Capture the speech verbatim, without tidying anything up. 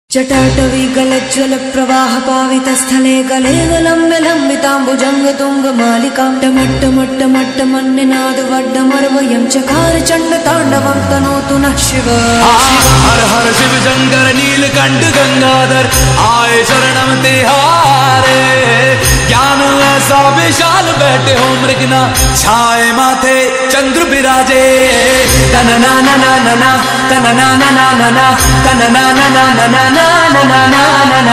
जटाटवी गलज्ज्वल प्रवाह पावित स्थले गले गलम्ब लम्बिताम्बुजंग तुंग मालिकां टमट्टमट्टमट्टमन्निनाद वड्डमर्वयं चकार चंड तांडवं तनोतु नः शिव। हर हर शिव शंकर नीलकंठ गंगाधर आए शरणम तिहारे। ज्ञान ऐसा विशाल बैठे हो मृगना छाए माथे चंद्र विराजे। तन ना ना ना ना ना तन ना ना ना ना ना तन ना ना ना ना ना ना ना ना।